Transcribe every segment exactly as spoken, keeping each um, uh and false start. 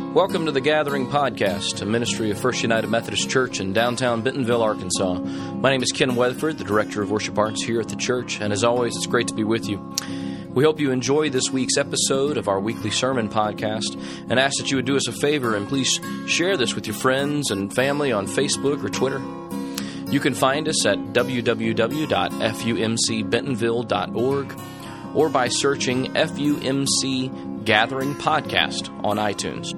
Welcome to the Gathering Podcast, a ministry of First United Methodist Church in downtown Bentonville, Arkansas. My name is Ken Weatherford, the Director of Worship Arts here at the church, and as always, it's great to be with you. We hope you enjoy this week's episode of our weekly sermon podcast and ask that you would do us a favor and please share this with your friends and family on Facebook or Twitter. You can find us at w w w dot f u m c bentonville dot org or by searching F U M C Gathering Podcast on iTunes.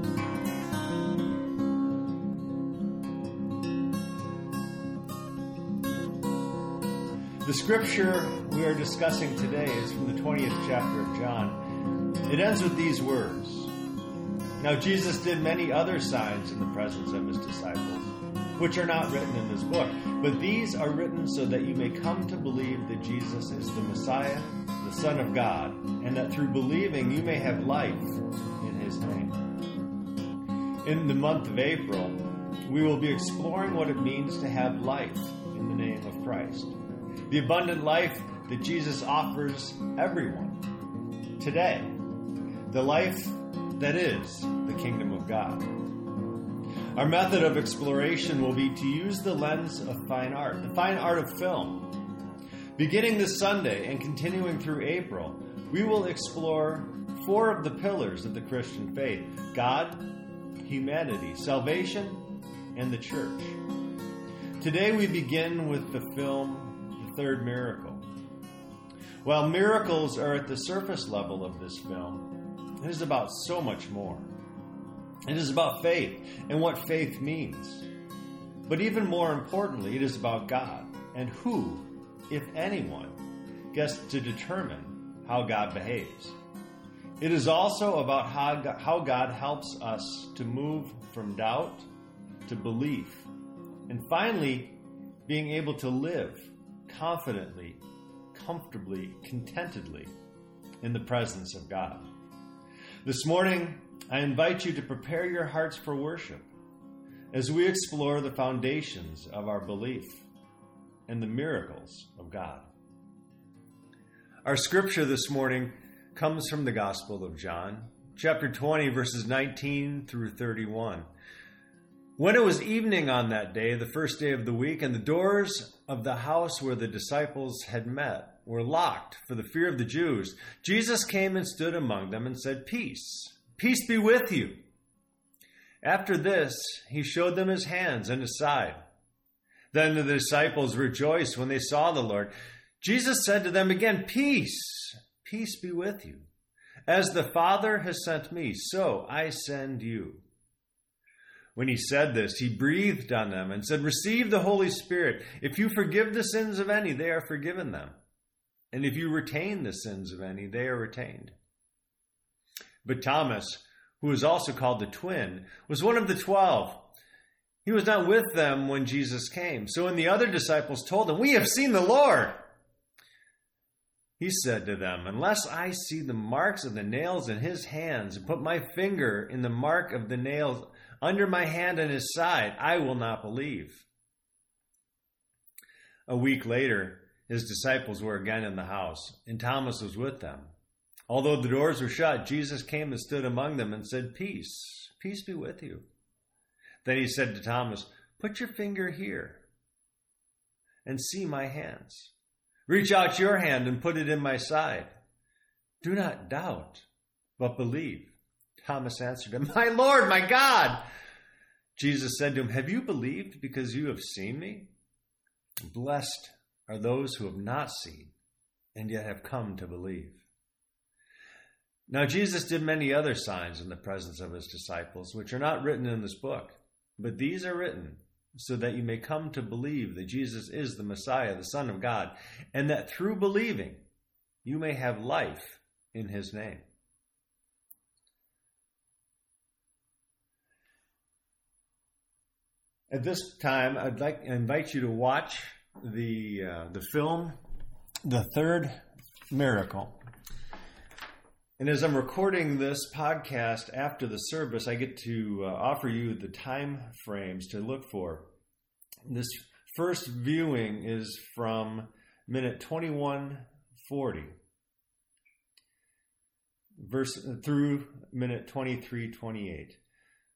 The scripture we are discussing today is from the twentieth chapter of John. It ends with these words. Now Jesus did many other signs in the presence of his disciples, which are not written in this book, but these are written so that you may come to believe that Jesus is the Messiah, the Son of God, and that through believing you may have life in his name. In the month of April, we will be exploring what it means to have life in the name of Christ. The abundant life that Jesus offers everyone today. The life that is the kingdom of God. Our method of exploration will be to use the lens of fine art, the fine art of film. Beginning this Sunday and continuing through April, we will explore four of the pillars of the Christian faith: God, humanity, salvation, and the church. Today we begin with the film Third Miracle. While miracles are at the surface level of this film, it is about so much more. It is about faith and what faith means. But even more importantly, it is about God and who, if anyone, gets to determine how God behaves. It is also about how God helps us to move from doubt to belief, and finally, being able to live confidently, comfortably, contentedly in the presence of God. This morning, I invite you to prepare your hearts for worship as we explore the foundations of our belief and the miracles of God. Our scripture this morning comes from the Gospel of John, chapter twenty, verses nineteen through thirty-one. When it was evening on that day, the first day of the week, and the doors of the house where the disciples had met were locked for the fear of the Jews, Jesus came and stood among them and said, "Peace, peace be with you." After this, he showed them his hands and his side. Then the disciples rejoiced when they saw the Lord. Jesus said to them again, "Peace, peace be with you. As the Father has sent me, so I send you." When he said this, he breathed on them and said, "Receive the Holy Spirit. If you forgive the sins of any, they are forgiven them. And if you retain the sins of any, they are retained." But Thomas, who is also called the twin, was one of the twelve. He was not with them when Jesus came. So when the other disciples told him, "We have seen the Lord," he said to them, "Unless I see the marks of the nails in his hands and put my finger in the mark of the nails under my hand and his side, I will not believe." A week later, his disciples were again in the house, and Thomas was with them. Although the doors were shut, Jesus came and stood among them and said, "Peace, peace be with you." Then he said to Thomas, "Put your finger here and see my hands. Reach out your hand and put it in my side. Do not doubt, but believe." Thomas answered him, "My Lord, my God." Jesus said to him, "Have you believed because you have seen me? Blessed are those who have not seen and yet have come to believe." Now Jesus did many other signs in the presence of his disciples, which are not written in this book, but these are written so that you may come to believe that Jesus is the Messiah, the Son of God, and that through believing you may have life in his name. At this time, I'd like to invite you to watch the uh, the film, The Third Miracle. And as I'm recording this podcast after the service, I get to uh, offer you the time frames to look for. This first viewing is from minute twenty-one forty verse through minute twenty-three twenty-eight.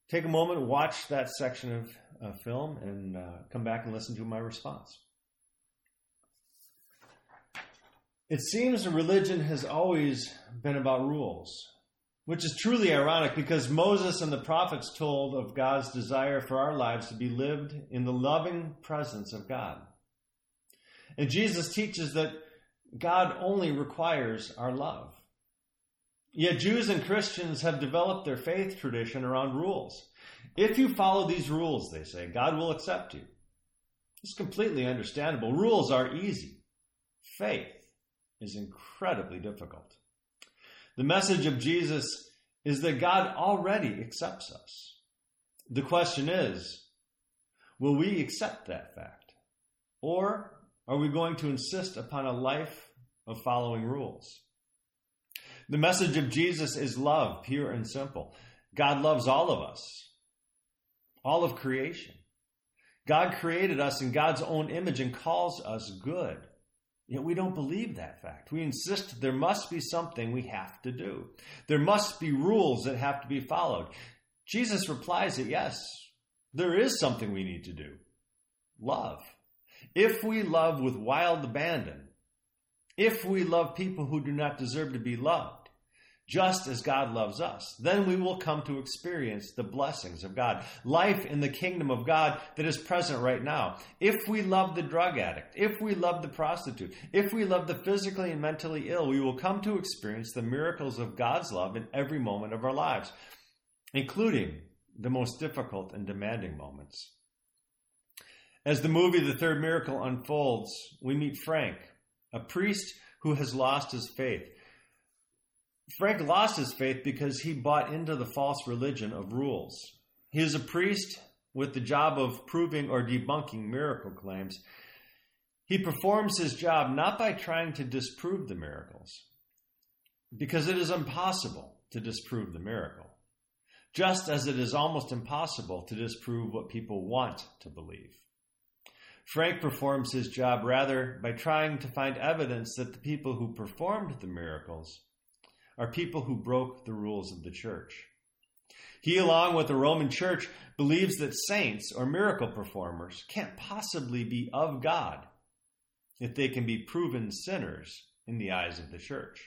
take a moment, watch that section of uh, film, and uh, come back and listen to my response. It seems religion has always been about rules, which is truly ironic because Moses and the prophets told of God's desire for our lives to be lived in the loving presence of God. And Jesus teaches that God only requires our love. Yet Jews and Christians have developed their faith tradition around rules. If you follow these rules, they say, God will accept you. It's completely understandable. Rules are easy. Faith is incredibly difficult. The message of Jesus is that God already accepts us. The question is, will we accept that fact? Or are we going to insist upon a life of following rules? The message of Jesus is love, pure and simple. God loves all of us, all of creation. God created us in God's own image and calls us good. Yet we don't believe that fact. We insist there must be something we have to do. There must be rules that have to be followed. Jesus replies that yes, there is something we need to do. Love. If we love with wild abandon, if we love people who do not deserve to be loved, just as God loves us, then we will come to experience the blessings of God. Life in the kingdom of God that is present right now. If we love the drug addict, if we love the prostitute, if we love the physically and mentally ill, we will come to experience the miracles of God's love in every moment of our lives, including the most difficult and demanding moments. As the movie The Third Miracle unfolds, we meet Frank, a priest who has lost his faith. Frank lost his faith because he bought into the false religion of rules. He is a priest with the job of proving or debunking miracle claims. He performs his job not by trying to disprove the miracles, because it is impossible to disprove the miracle, just as it is almost impossible to disprove what people want to believe. Frank performs his job rather by trying to find evidence that the people who performed the miracles are people who broke the rules of the church. He, along with the Roman Church, believes that saints or miracle performers can't possibly be of God if they can be proven sinners in the eyes of the church.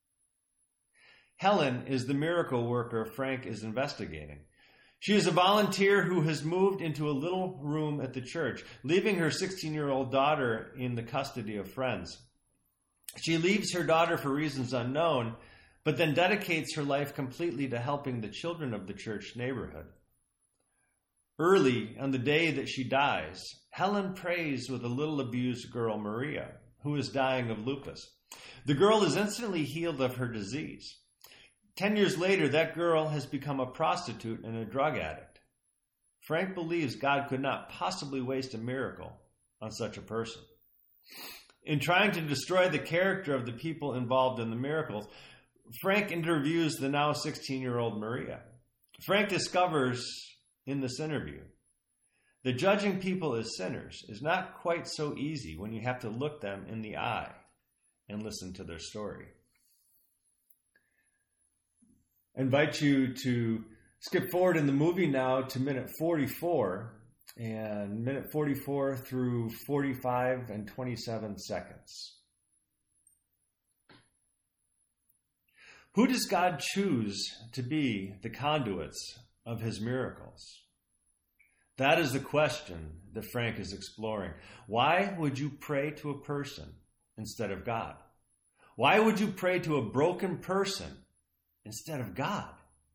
Helen is the miracle worker Frank is investigating. She is a volunteer who has moved into a little room at the church, leaving her sixteen-year-old daughter in the custody of friends. She leaves her daughter for reasons unknown, but then dedicates her life completely to helping the children of the church neighborhood. Early on the day that she dies, Helen prays with a little abused girl, Maria, who is dying of lupus. The girl is instantly healed of her disease. Ten years later, that girl has become a prostitute and a drug addict. Frank believes God could not possibly waste a miracle on such a person. In trying to destroy the character of the people involved in the miracles, Frank interviews the now sixteen-year-old Maria. Frank discovers in this interview that judging people as sinners is not quite so easy when you have to look them in the eye and listen to their story. I invite you to skip forward in the movie now to minute forty-four, and minute forty-four through forty-five and twenty-seven seconds. Who does God choose to be the conduits of his miracles? That is the question that Frank is exploring. Why would you pray to a person instead of God? Why would you pray to a broken person instead of God?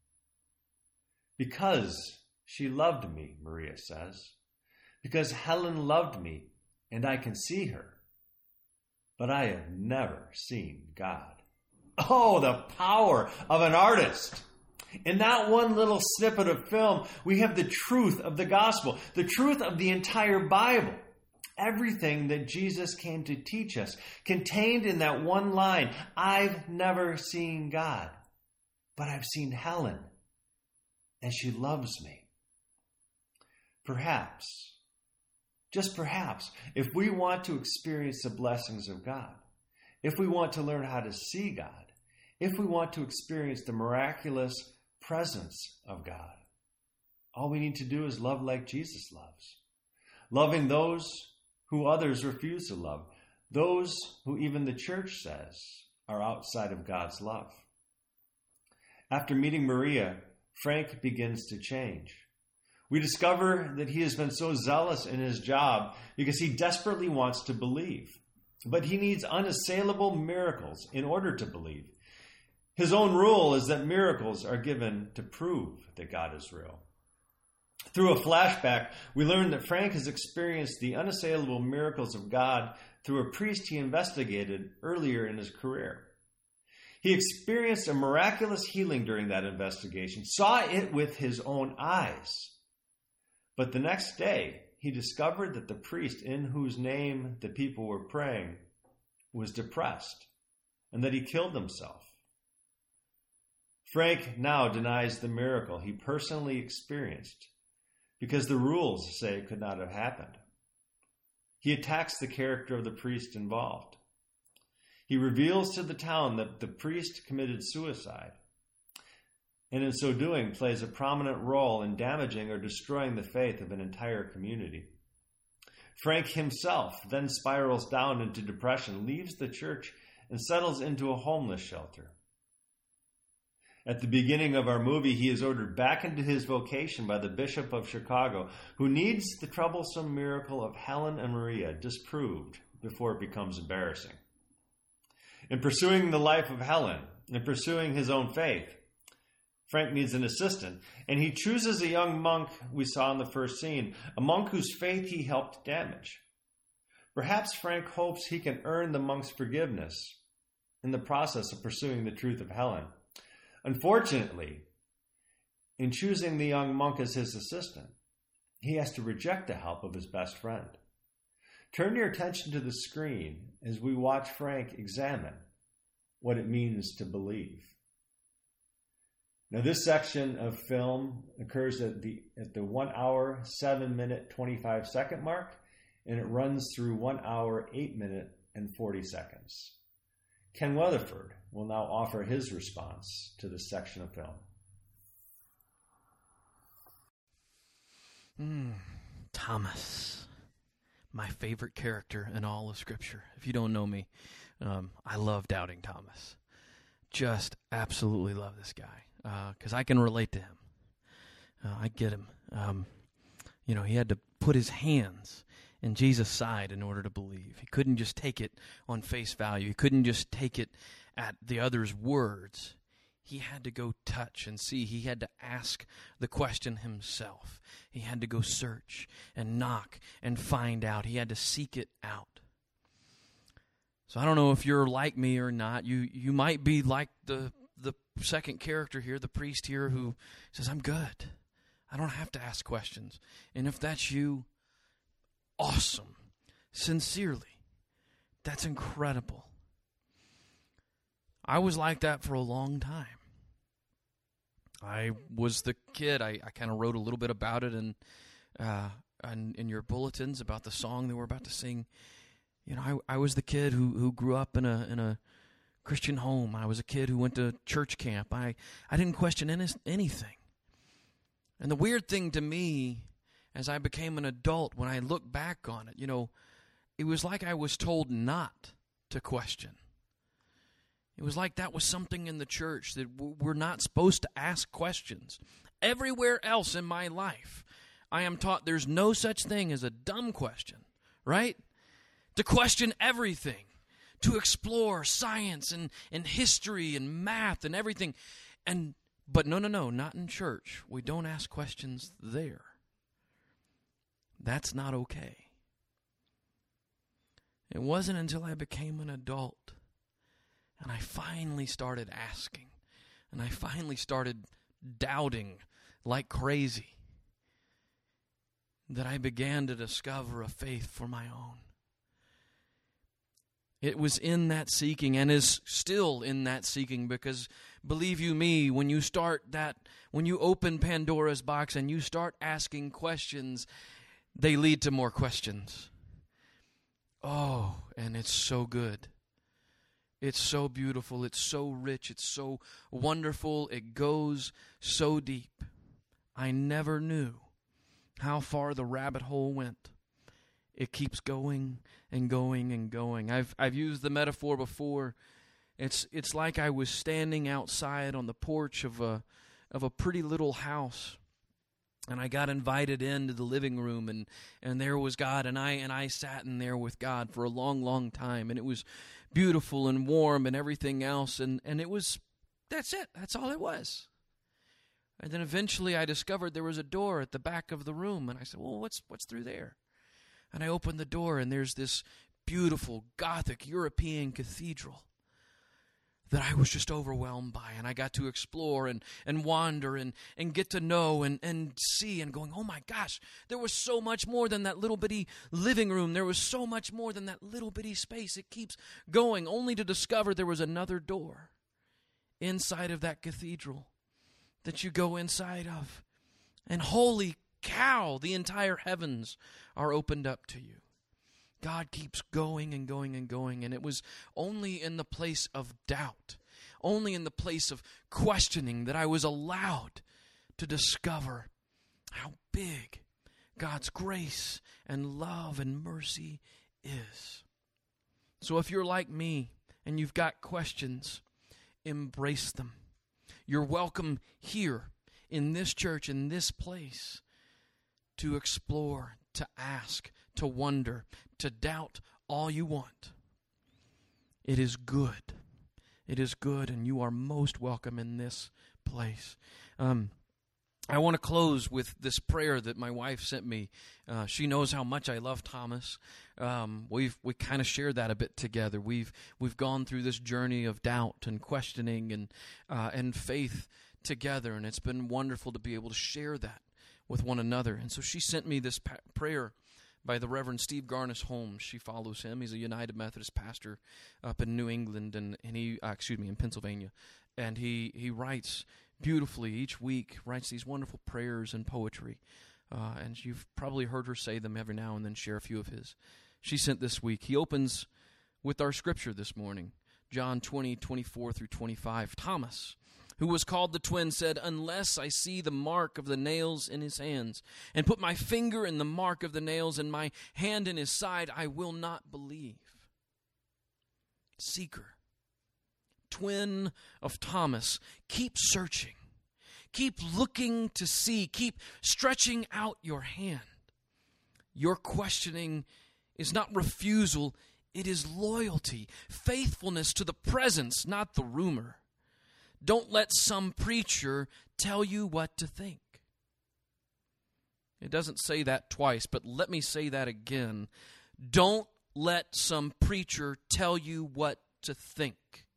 Because she loved me, Maria says. Because Helen loved me and I can see her. But I have never seen God. Oh, the power of an artist. In that one little snippet of film, we have the truth of the gospel, the truth of the entire Bible. Everything that Jesus came to teach us, contained in that one line, I've never seen God, but I've seen Helen, and she loves me. Perhaps, just perhaps, if we want to experience the blessings of God, if we want to learn how to see God, if we want to experience the miraculous presence of God, All we need to do is love like Jesus loves. Loving those who others refuse to love. Those who even the church says are outside of God's love. After meeting Maria, Frank begins to change. We discover that he has been so zealous in his job because he desperately wants to believe. But he needs unassailable miracles in order to believe. His own rule is that miracles are given to prove that God is real. Through a flashback, we learn that Frank has experienced the unassailable miracles of God through a priest he investigated earlier in his career. He experienced a miraculous healing during that investigation, saw it with his own eyes. But the next day, he discovered that the priest in whose name the people were praying was depressed and that he killed himself. Frank now denies the miracle he personally experienced because the rules say it could not have happened. He attacks the character of the priest involved. He reveals to the town that the priest committed suicide, and in so doing plays a prominent role in damaging or destroying the faith of an entire community. Frank himself then spirals down into depression, leaves the church, and settles into a homeless shelter. At the beginning of our movie, he is ordered back into his vocation by the Bishop of Chicago, who needs the troublesome miracle of Helen and Maria disproved before it becomes embarrassing. In pursuing the life of Helen and pursuing his own faith, Frank needs an assistant, and he chooses a young monk we saw in the first scene, a monk whose faith he helped damage. Perhaps Frank hopes he can earn the monk's forgiveness in the process of pursuing the truth of Helen. Unfortunately, in choosing the young monk as his assistant, he has to reject the help of his best friend. Turn your attention to the screen as we watch Frank examine what it means to believe. Now, this section of film occurs at the at the one hour, seven minute, twenty-five second mark, and it runs through one hour, eight minute, and forty seconds. Ken Weatherford will now offer his response to this section of film. Mm, Thomas, my favorite character in all of Scripture. If you don't know me, um, I love Doubting Thomas. Just absolutely love this guy because uh, I can relate to him. Uh, I get him. Um, you know, he had to put his hands in Jesus' side in order to believe. He couldn't just take it on face value. He couldn't just take it at the other's words. He had to go touch and see. He had to ask the question himself. He had to go search and knock and find out. He had to seek it out. So I don't know if you're like me or not. You you might be like the the second character here, the priest here, who says, I'm good. I don't have to ask questions. And if that's you, awesome. Sincerely. That's incredible. I was like that for a long time. I was the kid. I, I kind of wrote a little bit about it in, uh, in, in your bulletins about the song that we're about to sing. You know, I, I was the kid who, who grew up in a in a Christian home. I was a kid who went to church camp. I, I didn't question any, anything. And the weird thing to me, as I became an adult, when I look back on it, you know, it was like I was told not to question. It was like that was something in the church, that we're not supposed to ask questions. Everywhere else in my life, I am taught there's no such thing as a dumb question, right? To question everything, to explore science and, and history and math and everything. And but no, no, no, not in church. We don't ask questions there. That's not okay. It wasn't until I became an adult and I finally started asking, and I finally started doubting like crazy, that I began to discover a faith for my own. It was in that seeking, and is still in that seeking, because believe you me, when you start that, when you open Pandora's box and you start asking questions, they lead to more questions. Oh, and it's so good. It's so beautiful. It's so rich. It's so wonderful. It goes so deep. I never knew how far the rabbit hole went. It keeps going and going and going. I've I've used the metaphor before. It's it's like I was standing outside on the porch of a of a pretty little house, and I got invited into the living room, and, and there was God, and I and I sat in there with God for a long, long time, and it was beautiful and warm and everything else, and, and it was that's it. That's all it was. And then eventually I discovered there was a door at the back of the room, and I said, well, what's what's through there? And I opened the door, and there's this beautiful Gothic European cathedral that I was just overwhelmed by. And I got to explore and, and wander and, and get to know and, and see and going, oh my gosh, there was so much more than that little bitty living room. There was so much more than that little bitty space. It keeps going, only to discover there was another door inside of that cathedral that you go inside of. And holy cow, the entire heavens are opened up to you. God keeps going and going and going, and it was only in the place of doubt, only in the place of questioning that I was allowed to discover how big God's grace and love and mercy is. So if you're like me and you've got questions, embrace them. You're welcome here in this church, in this place, to explore, to ask, to wonder, to doubt all you want. It is good. It is good, and you are most welcome in this place. Um, I want to close with this prayer that my wife sent me. Uh, she knows how much I love Thomas. Um, we've we kind of shared that a bit together. We've we've gone through this journey of doubt and questioning and uh, and faith together, and it's been wonderful to be able to share that with one another. And so she sent me this pa- prayer by the Reverend Steve Garnis Holmes. She follows him. He's a United Methodist pastor up in New England, and, and he, uh, excuse me, in Pennsylvania. And he, he writes beautifully each week, writes these wonderful prayers and poetry. Uh, and you've probably heard her say them every now and then, share a few of his. She sent this week. He opens with our scripture this morning, John twenty, twenty-four through twenty-five. Thomas, who was called the twin, said, unless I see the mark of the nails in his hands, and put my finger in the mark of the nails and my hand in his side, I will not believe. Seeker, twin of Thomas, keep searching. Keep looking to see. Keep stretching out your hand. Your questioning is not refusal, it is loyalty, faithfulness to the presence, not the rumor. Don't let some preacher tell you what to think. It doesn't say that twice, but let me say that again. Don't let some preacher tell you what to think.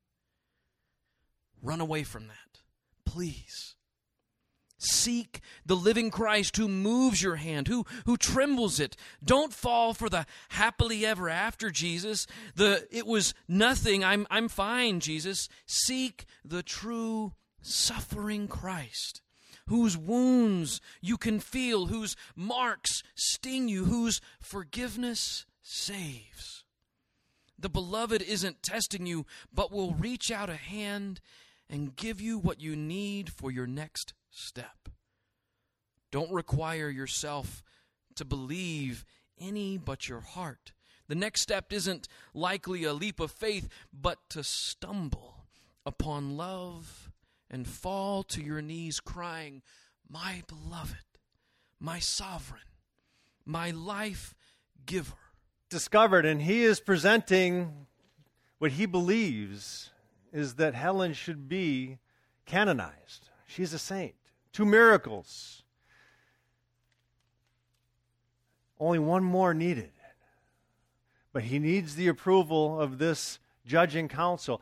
Run away from that, please. Seek the living Christ who moves your hand, who, who trembles it. Don't fall for the happily ever after Jesus. The it was nothing, I'm I'm fine, Jesus. Seek the true suffering Christ, whose wounds you can feel, whose marks sting you, whose forgiveness saves. The beloved isn't testing you, but will reach out a hand and give you what you need for your next step. Don't require yourself to believe any but your heart. The next step isn't likely a leap of faith, but to stumble upon love and fall to your knees crying, my beloved, my sovereign, my life giver. Discovered, and he is presenting what he believes is that Helen should be canonized. She's a saint. Two miracles. Only one more needed. But he needs the approval of this judging council.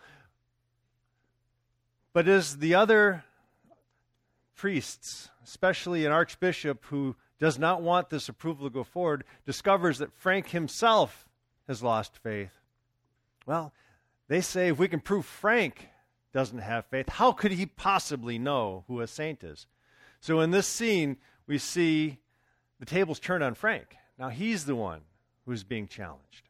But as the other priests, especially an archbishop who does not want this approval to go forward, discovers that Frank himself has lost faith, well, they say if we can prove Frank doesn't have faith, how could he possibly know who a saint is? So in this scene, we see the tables turn on Frank. Now he's the one who's being challenged.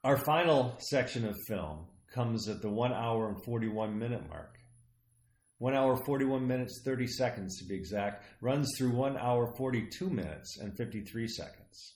Our final section of film comes at the one hour and forty-one minute mark. one hour, forty-one minutes, thirty seconds to be exact, runs through one hour, forty-two minutes and fifty-three seconds.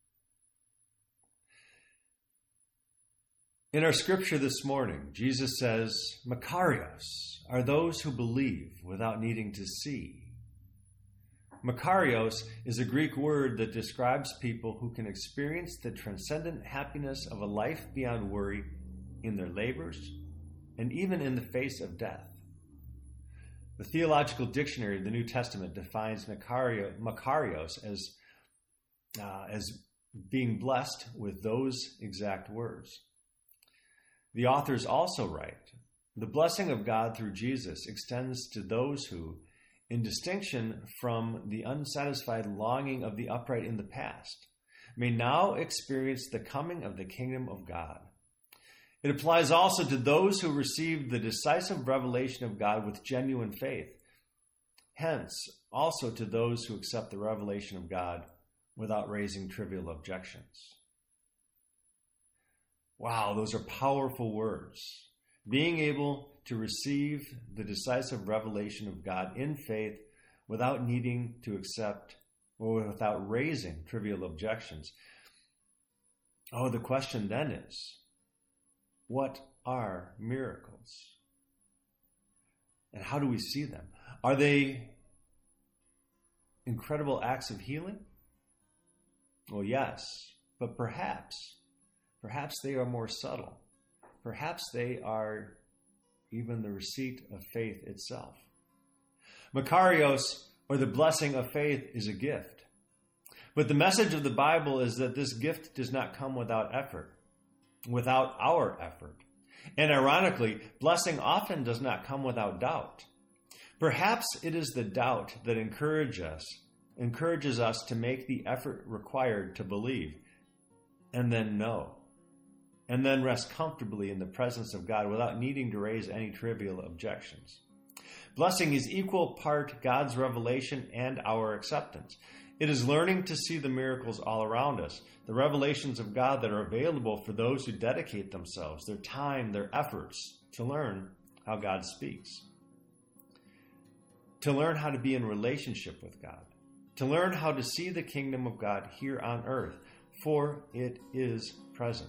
In our scripture this morning, Jesus says, Makarios are those who believe without needing to see. Makarios is a Greek word that describes people who can experience the transcendent happiness of a life beyond worry in their labors and even in the face of death. The Theological Dictionary of the New Testament defines Makario, Makarios as, uh, as being blessed with those exact words. The authors also write, the blessing of God through Jesus extends to those who, in distinction from the unsatisfied longing of the upright in the past, may now experience the coming of the kingdom of God. It applies also to those who received the decisive revelation of God with genuine faith. Hence, also to those who accept the revelation of God without raising trivial objections. Wow, those are powerful words. Being able to receive the decisive revelation of God in faith without needing to accept or without raising trivial objections. Oh, the question then is, what are miracles? And how do we see them? Are they incredible acts of healing? Well, yes, but perhaps, perhaps they are more subtle. Perhaps they are even the receipt of faith itself. Makarios, or the blessing of faith, is a gift. But the message of the Bible is that this gift does not come without effort, without our effort. And ironically, blessing often does not come without doubt. Perhaps it is the doubt that encourages us, encourages us to make the effort required to believe, and then know, and then rest comfortably in the presence of God without needing to raise any trivial objections. Blessing is equal part God's revelation and our acceptance. It is learning to see the miracles all around us, the revelations of God that are available for those who dedicate themselves, their time, their efforts, to learn how God speaks. To learn how to be in relationship with God. To learn how to see the kingdom of God here on earth, for it is present.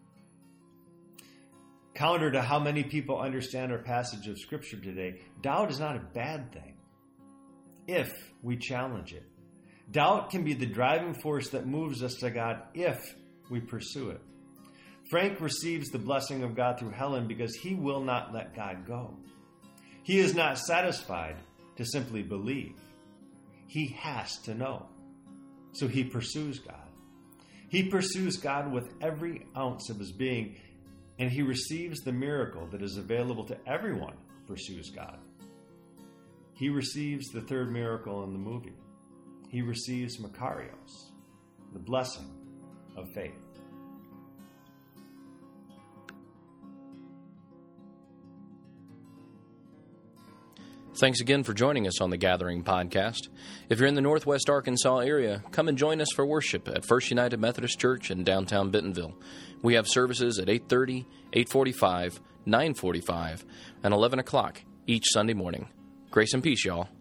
Counter to how many people understand our passage of Scripture today, doubt is not a bad thing if we challenge it. Doubt can be the driving force that moves us to God if we pursue it. Frank receives the blessing of God through Helen because he will not let God go. He is not satisfied to simply believe. He has to know. So he pursues God. He pursues God with every ounce of his being, and he receives the miracle that is available to everyone who pursues God. He receives the third miracle in the movie. He receives Makarios, the blessing of faith. Thanks again for joining us on the Gathering Podcast. If you're in the Northwest Arkansas area, come and join us for worship at First United Methodist Church in downtown Bentonville. We have services at eight thirty, eight forty-five, nine forty-five, and eleven o'clock each Sunday morning. Grace and peace, y'all.